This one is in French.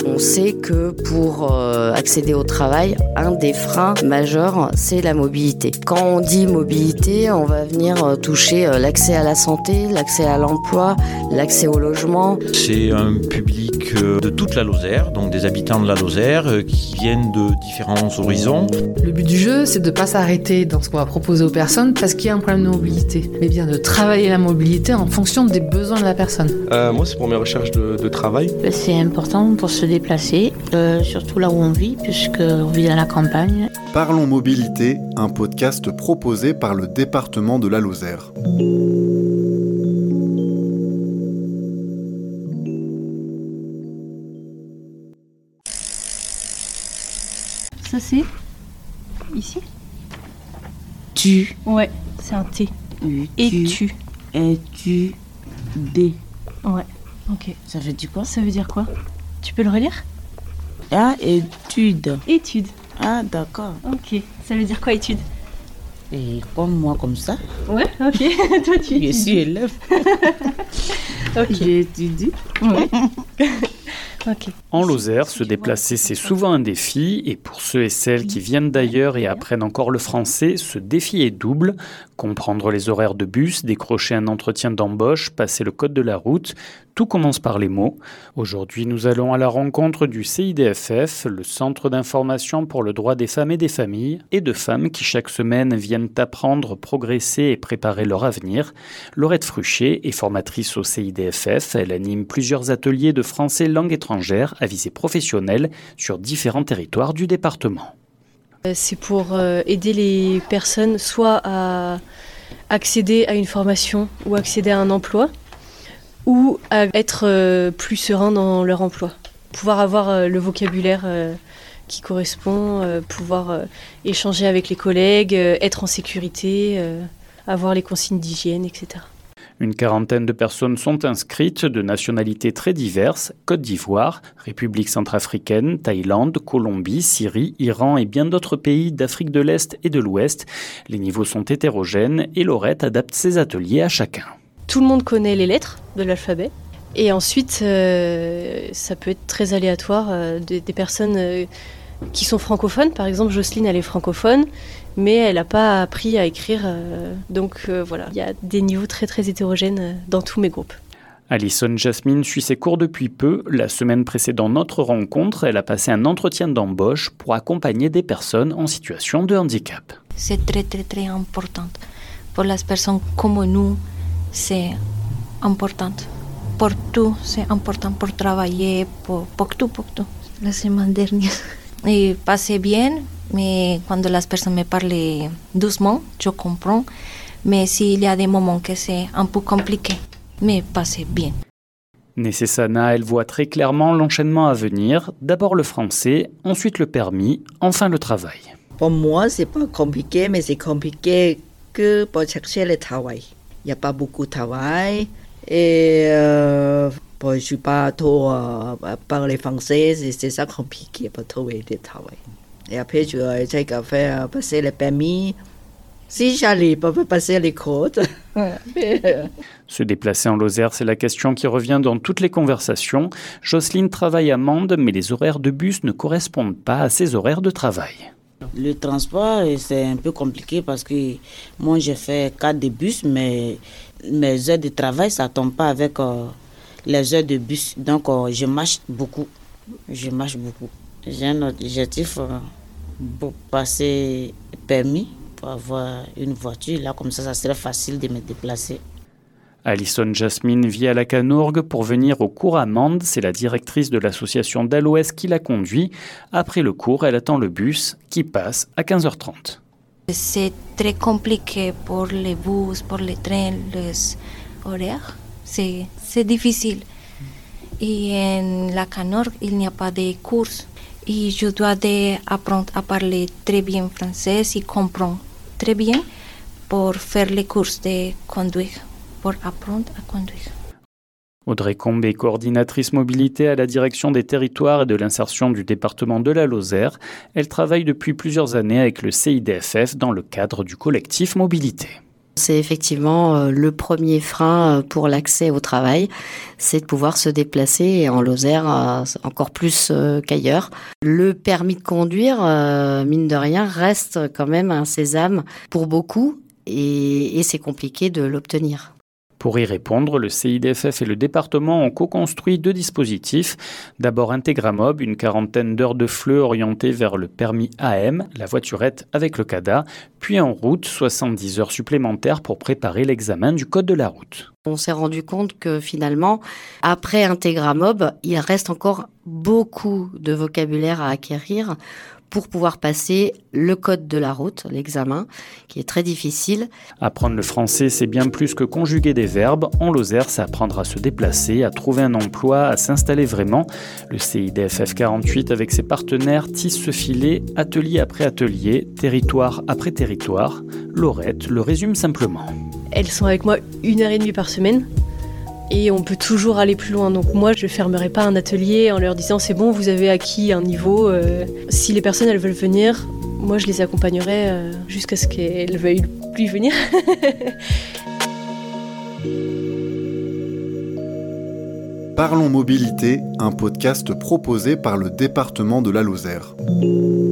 On sait que pour accéder au travail, un des freins majeurs, c'est la mobilité. Quand on dit mobilité, on va venir toucher l'accès à la santé, l'accès à l'emploi, l'accès au logement. C'est un public de toute la Lozère, donc des habitants de la Lozère qui viennent de différents horizons. Le but du jeu, c'est de ne pas s'arrêter dans ce qu'on va proposer aux personnes parce qu'il y a un problème de mobilité, mais bien de travailler la mobilité en fonction des besoins de la personne. Moi, c'est pour mes recherches de travail. C'est important pour se déplacer, surtout là où on vit, puisqu'on vit à la campagne. Parlons Mobilité, un podcast proposé par le département de la Lozère. Ça c'est ici. Tu. Ouais, c'est un T. Et tu. Et tu. D. Ouais, ok. Ça veut dire quoi? Ça veut dire quoi? Tu peux le relire? Ah, étude. Étude. Ah, d'accord. Ok. Ça veut dire quoi, étude? Et comme moi, comme ça. Ouais, ok. Toi, tu étudies. Je suis élève. Ok. J'étudie. Ouais. Okay. En Lozère, se déplacer, c'est souvent un défi, et pour ceux et celles qui viennent d'ailleurs et apprennent encore le français, ce défi est double. Comprendre les horaires de bus, décrocher un entretien d'embauche, passer le code de la route, tout commence par les mots. Aujourd'hui, nous allons à la rencontre du CIDFF, le Centre d'information pour le droit des femmes et des familles, et de femmes qui chaque semaine viennent apprendre, progresser et préparer leur avenir. Laurette Fruchet est formatrice au CIDFF. Elle anime plusieurs ateliers de français langue étrangère à visée professionnelle sur différents territoires du département. C'est pour aider les personnes soit à accéder à une formation ou accéder à un emploi, ou à être plus serein dans leur emploi. Pouvoir avoir le vocabulaire qui correspond, pouvoir échanger avec les collègues, être en sécurité, avoir les consignes d'hygiène, etc. Une quarantaine de personnes sont inscrites, de nationalités très diverses, Côte d'Ivoire, République centrafricaine, Thaïlande, Colombie, Syrie, Iran et bien d'autres pays d'Afrique de l'Est et de l'Ouest. Les niveaux sont hétérogènes et Laurette adapte ses ateliers à chacun. Tout le monde connaît les lettres de l'alphabet. Et ensuite, ça peut être très aléatoire. Des personnes qui sont francophones, par exemple, Jocelyne, elle est francophone, mais elle n'a pas appris à écrire. Donc voilà, il y a des niveaux très très hétérogènes dans tous mes groupes. Alison Jasmine suit ses cours depuis peu. La semaine précédant notre rencontre, elle a passé un entretien d'embauche pour accompagner des personnes en situation de handicap. C'est très très très important. Pour les personnes comme nous, c'est important. Pour tout, c'est important pour travailler, pour tout. La semaine dernière. Et passé bien, mais quand les personnes me parlent doucement, je comprends. Mais s'il y a des moments que c'est un peu compliqué, mais passé bien. Nessessana, elle voit très clairement l'enchaînement à venir. D'abord le français, ensuite le permis, enfin le travail. Pour moi, c'est pas compliqué, mais c'est compliqué que pour chercher le travail. Il n'y a pas beaucoup de travail et je ne suis pas trop parler français, c'est ça compliqué pour trouver du travail. Et après, je essaie de faire passer le permis. Si j'arrive à passer les codes. Se déplacer en Lozère, c'est la question qui revient dans toutes les conversations. Jocelyne travaille à Mende, mais les horaires de bus ne correspondent pas à ses horaires de travail. Le transport, c'est un peu compliqué parce que moi, j'ai fait 4 de bus, mais mes heures de travail, ça ne tombe pas avec les heures de bus. Donc, je marche beaucoup. J'ai un objectif pour passer permis, pour avoir une voiture. Là, comme ça serait facile de me déplacer. Alison Jasmine vit à la Canourgue pour venir au cours à Mende. C'est la directrice de l'association d'Aloès qui la conduit. Après le cours, elle attend le bus qui passe à 15h30. C'est très compliqué pour les bus, pour les trains, les horaires. C'est difficile. Et en la Canourgue, il n'y a pas de cours. Et je dois apprendre à parler très bien français et comprendre très bien pour faire les cours de conduire, pour apprendre à conduire. Audrey Combe est coordinatrice mobilité à la direction des territoires et de l'insertion du département de la Lozère. Elle travaille depuis plusieurs années avec le CIDFF dans le cadre du collectif Mobilité. C'est effectivement le premier frein pour l'accès au travail, c'est de pouvoir se déplacer, et en Lozère encore plus qu'ailleurs. Le permis de conduire, mine de rien, reste quand même un sésame pour beaucoup et c'est compliqué de l'obtenir. Pour y répondre, le CIDFF et le département ont co-construit 2 dispositifs. D'abord Intégramob, une quarantaine d'heures de FLE orientées vers le permis AM, la voiturette avec le CADA, puis en route, 70 heures supplémentaires pour préparer l'examen du code de la route. On s'est rendu compte que finalement, après Intégramob, il reste encore beaucoup de vocabulaire à acquérir pour pouvoir passer le code de la route, l'examen, qui est très difficile. Apprendre le français, c'est bien plus que conjuguer des verbes. En Lozère, c'est apprendre à se déplacer, à trouver un emploi, à s'installer vraiment. Le CIDFF 48, avec ses partenaires, tisse ce filet, atelier après atelier, territoire après territoire. Laurette le résume simplement. Elles sont avec moi 1h30 par semaine. Et on peut toujours aller plus loin. Donc moi, je ne fermerai pas un atelier en leur disant c'est bon, vous avez acquis un niveau. Si les personnes elles veulent venir, moi je les accompagnerai jusqu'à ce qu'elles veuillent plus venir. Parlons Mobilité, un podcast proposé par le département de la Lozère.